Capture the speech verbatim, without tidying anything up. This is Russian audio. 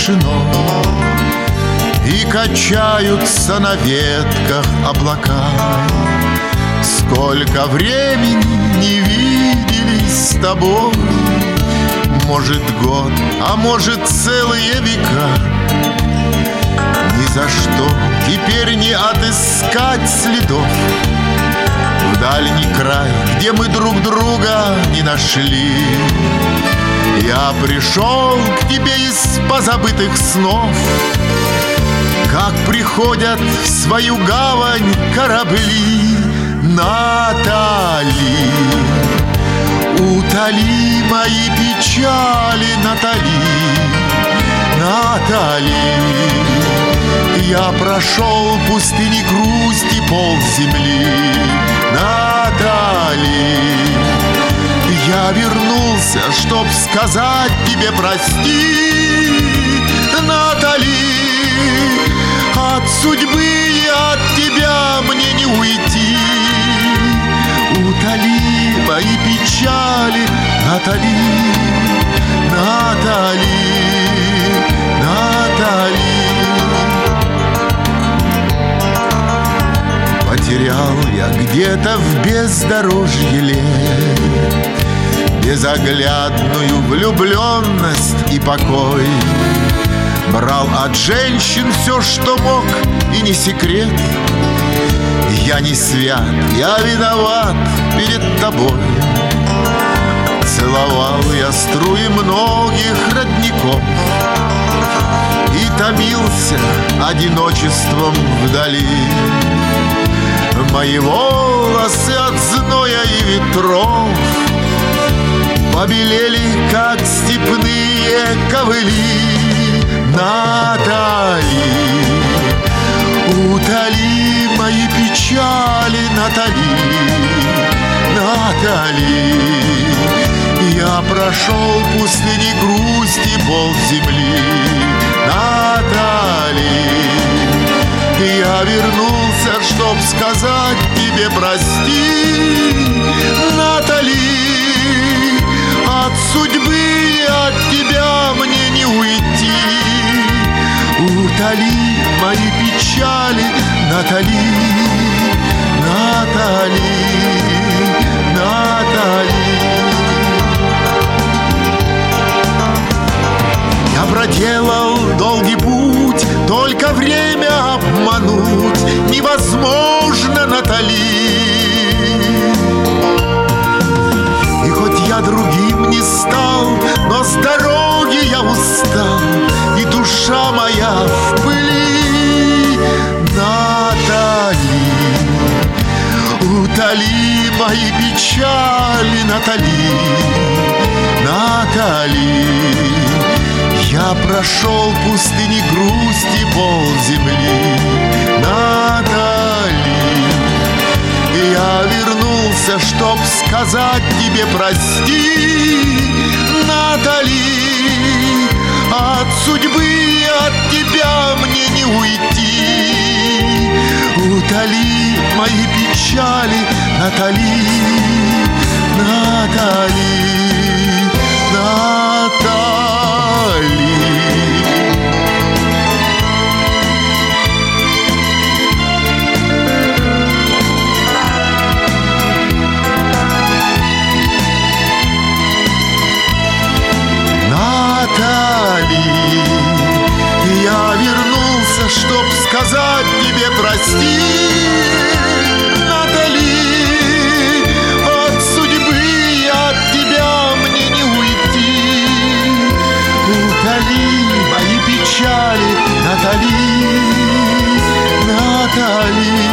тишиной, и качаются на ветках облака. Сколько времени не виделись с тобой, может год, а может целые века. Ни за что теперь не отыскать следов в дальний край, где мы друг друга не нашли. Я пришел к тебе из позабытых снов, как приходят в свою гавань корабли. Натали, утоли мои печали, Натали, Натали. Я прошел пустыни грусти полземли, Натали. Я вернулся, чтоб сказать тебе прости, Натали. От судьбы и от тебя мне не уйти. Утоли мои печали, Натали, Натали, Натали. Потерял я где-то в бездорожье лет безоглядную влюбленность и покой. Брал от женщин все, что мог, и не секрет. Я не свят, я виноват перед тобой. Целовал я струи многих родников и томился одиночеством вдали. Мои волосы от зноя и ветров побелели, как степные ковыли. Натали, утоли мои печали, Натали, Натали. Я прошел пустыни грусти полземли, Натали. Я вернулся, чтоб сказать тебе прости, Натали. От судьбы и от тебя мне не уйти. Утоли мои печали, Натали, Натали, Натали. Я проделал долгий путь, только время обмануть невозможно, Натали. И хоть я другим не стал, но с дороги я устал, и душа моя в пыли. Натали, утоли мои печали, Натали, Натали. Я прошел пустыни грусти полземли, Натали. Я вернулся, чтоб сказать тебе прости, Натали. От судьбы и от тебя мне не уйти. Утоли мои печали, Натали, Натали, Натали. Я вернулся, чтоб сказать тебе прости, Натали. От судьбы и от тебя мне не уйти. Утоли мои печали, Натали, Натали.